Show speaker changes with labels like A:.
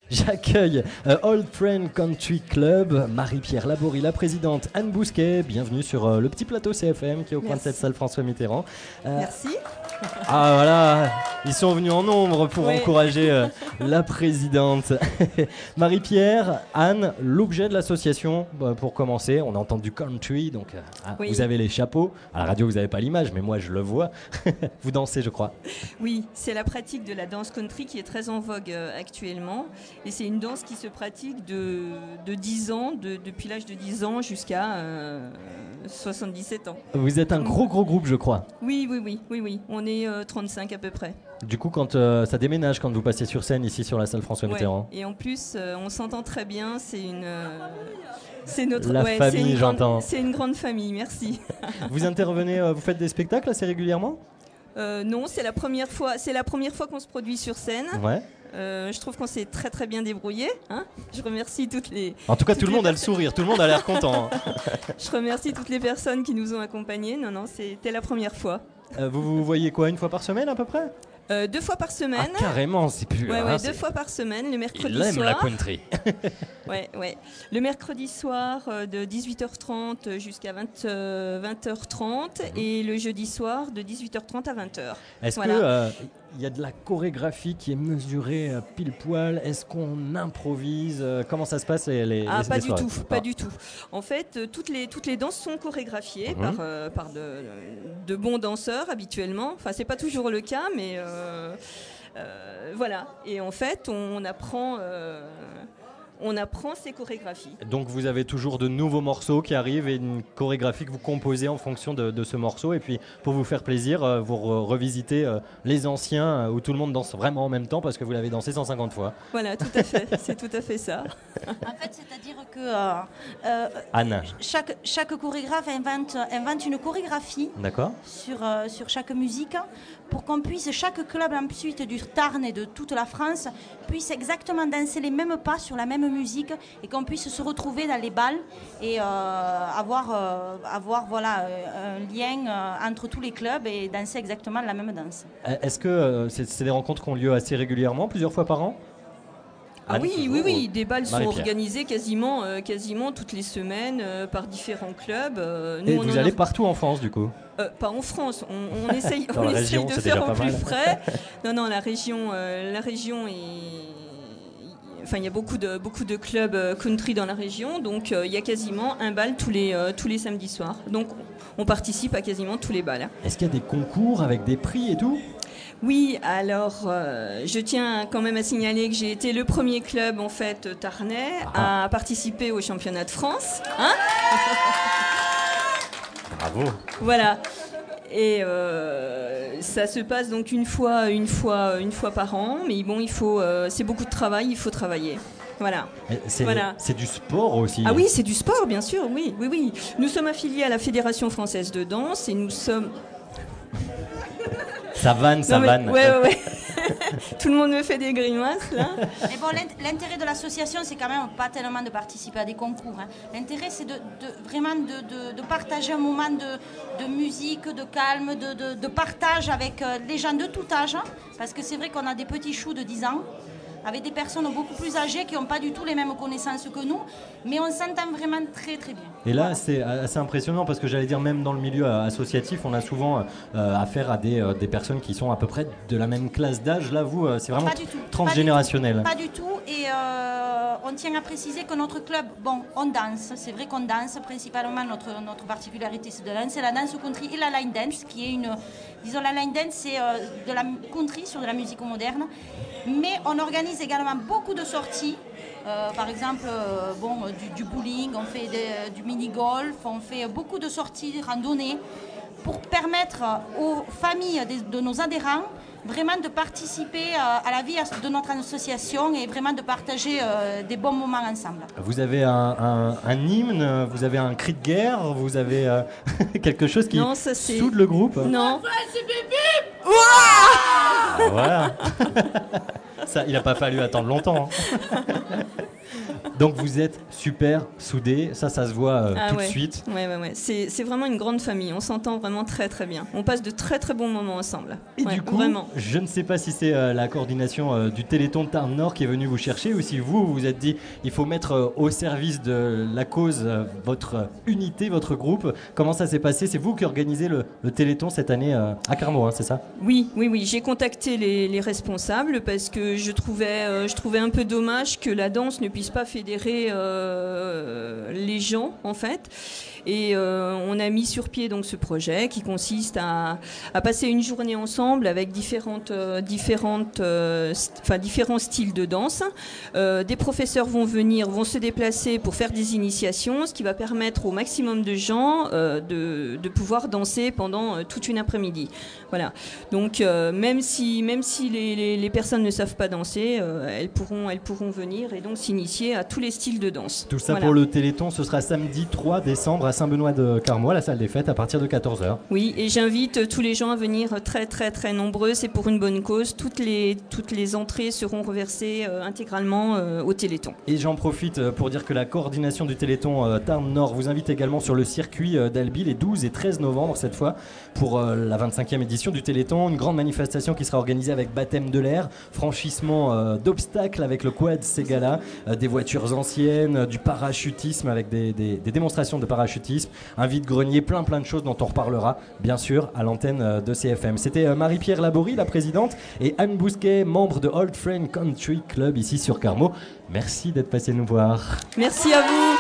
A: J'accueille Old Friend Country Club, Marie-Pierre Laborie, la présidente, Anne Bousquet. Bienvenue sur le petit plateau CFM qui est au coin de cette salle François Mitterrand.
B: Merci.
A: Ah voilà, ils sont venus en nombre pour encourager la présidente. Marie-Pierre, Anne, l'objet de l'association, pour commencer, on entend du country, donc vous avez les chapeaux. À la radio, vous n'avez pas l'image, mais moi je le vois. Vous dansez, je crois.
B: Oui, c'est la pratique de la danse country qui est très en vogue actuellement. Et c'est une danse qui se pratique de 10 ans, depuis l'âge de 10 ans jusqu'à 77 ans.
A: Vous êtes un gros groupe, je crois.
B: Oui. On est 35 à peu près.
A: Du coup, quand ça déménage quand vous passez sur scène ici sur la salle François Mitterrand.
B: Et en plus, on s'entend très bien. C'est notre
A: famille, j'entends.
B: C'est une grande famille. Merci.
A: Vous intervenez, vous faites des spectacles assez régulièrement?
B: Non, c'est la première fois. C'est la première fois qu'on se produit sur scène.
A: Ouais.
B: Je trouve qu'on s'est très très bien débrouillé. Je remercie toutes les.
A: En tout cas, tout le monde a le sourire, tout le monde a l'air content.
B: Je remercie toutes les personnes qui nous ont accompagnés. Non, c'était la première fois.
A: Vous voyez quoi, une fois par semaine à peu près?
B: 2 fois par semaine.
A: Ah, carrément, c'est plus.
B: Ouais, 2 fois par semaine, le mercredi
A: soir. Il aime
B: soir.
A: la country.
B: Ouais. Le mercredi soir de 18h30 jusqu'à 20h30 et le jeudi soir de 18h30 à 20h.
A: Est-ce que il y a de la chorégraphie qui est mesurée pile poil? Est-ce qu'on improvise? Comment ça se passe les
B: pas
A: soirées?
B: Pas du tout. En fait, toutes les danses sont chorégraphiées par de bons danseurs habituellement. Enfin, c'est pas toujours le cas, mais voilà. Et en fait, on apprend ces chorégraphies.
A: Donc vous avez toujours de nouveaux morceaux qui arrivent et une chorégraphie que vous composez en fonction de ce morceau. Et puis pour vous faire plaisir, vous revisitez les anciens où tout le monde danse vraiment en même temps parce que vous l'avez dansé 150 fois.
B: Voilà, tout à fait. C'est tout à fait ça.
C: En fait, c'est-à-dire que
A: Anne.
C: Chaque chorégraphe invente une chorégraphie.
A: D'accord.
C: Sur chaque musique pour qu'on puisse, chaque club ensuite du Tarn et de toute la France puisse exactement danser les mêmes pas sur la même musique et qu'on puisse se retrouver dans les balles et avoir un lien entre tous les clubs et danser exactement la même danse.
A: Est-ce que c'est des rencontres qui ont lieu assez régulièrement, plusieurs fois par an?
B: Oui, des balles sont organisées quasiment toutes les semaines par différents clubs.
A: Et vous allez partout en France du coup?
B: Pas en France, on essaye,
A: Dans la région,
B: de faire au plus frais. Non, la région est... Enfin, il y a beaucoup de clubs country dans la région, donc il y a quasiment un bal tous les samedis soirs. Donc on participe à quasiment tous les balles.
A: Est-ce qu'il y a des concours avec des prix et tout?
B: Oui, alors je tiens quand même à signaler que j'ai été le premier club en fait tarnais à participer au championnat de France.
A: Bravo.
B: Voilà. Et ça se passe donc une fois par an, mais bon, c'est beaucoup de travail, il faut travailler. Voilà.
A: C'est du sport aussi.
B: Ah oui, c'est du sport, bien sûr, oui. Nous sommes affiliés à la Fédération française de danse et nous sommes...
A: Ça vanne.
C: Ouais.
B: Tout le monde me fait des grimaces, là.
C: Mais bon, l'intérêt de l'association, c'est quand même pas tellement de participer à des concours. L'intérêt, c'est vraiment de partager un moment de musique, de calme, de partage avec les gens de tout âge. Parce que c'est vrai qu'on a des petits choux de 10 ans, avec des personnes beaucoup plus âgées qui n'ont pas du tout les mêmes connaissances que nous, mais on s'entend vraiment très très bien.
A: Et là, c'est assez impressionnant parce que j'allais dire, même dans le milieu associatif, on a souvent affaire à des personnes qui sont à peu près de la même classe d'âge. Là, vous, c'est vraiment transgénérationnel.
C: Pas du tout. Et on tient à préciser que notre club, on danse. C'est vrai qu'on danse. Principalement, notre particularité, c'est de danser la danse country et la line dance, qui est la line dance, c'est de la country sur de la musique moderne. Mais on organise également beaucoup de sorties. Par exemple, du bowling, on fait du mini-golf, on fait beaucoup de sorties randonnées pour permettre aux familles de nos adhérents vraiment de participer à la vie de notre association et vraiment de partager des bons moments ensemble.
A: Vous avez un hymne, vous avez un cri de guerre, vous avez quelque chose qui soude le groupe?
B: Non.
A: Voilà. Ça, il n'a pas fallu attendre longtemps. Donc vous êtes super soudés, ça se voit tout de suite.
B: Ouais. C'est vraiment une grande famille, on s'entend vraiment très très bien. On passe de très très bons moments ensemble.
A: Et du coup,
B: vraiment.
A: Je ne sais pas si c'est la coordination du Téléthon de Tarn Nord qui est venue vous chercher ou si vous vous êtes dit il faut mettre au service de la cause votre unité, votre groupe. Comment ça s'est passé? C'est vous qui organisez le Téléthon cette année à Carmaux, hein, c'est ça?
B: Oui. J'ai contacté les responsables parce que je trouvais un peu dommage que la danse ne puisse pas fédérer les gens en fait. Et on a mis sur pied donc ce projet qui consiste à passer une journée ensemble avec différents styles de danse. Des professeurs vont se déplacer pour faire des initiations, ce qui va permettre au maximum de gens de pouvoir danser pendant toute une après-midi. Voilà. Donc même si les personnes ne savent pas danser, elles pourront venir et donc s'initier à tous les styles de danse.
A: Tout ça pour le Téléthon, ce sera samedi 3 décembre à Saint-Benoît-de-Carmaux, à la salle des fêtes, à partir de 14h.
B: Oui, et j'invite tous les gens à venir très très très nombreux, c'est pour une bonne cause. Toutes les entrées seront reversées intégralement au Téléthon.
A: Et j'en profite pour dire que la coordination du Téléthon Tarn Nord vous invite également sur le circuit d'Albi les 12 et 13 novembre cette fois pour la 25e édition du Téléthon, une grande manifestation qui sera organisée avec baptême de l'air, franchissement d'obstacles avec le quad Ségala, des voitures anciennes, du parachutisme avec des démonstrations de parachutisme, un vide-grenier, plein de choses dont on reparlera bien sûr à l'antenne de CFM. C'était Marie-Pierre Laborie, la présidente, et Anne Bousquet, membre de Old Friend Country Club ici sur Carmaux. Merci d'être passé nous voir.
B: Merci à vous.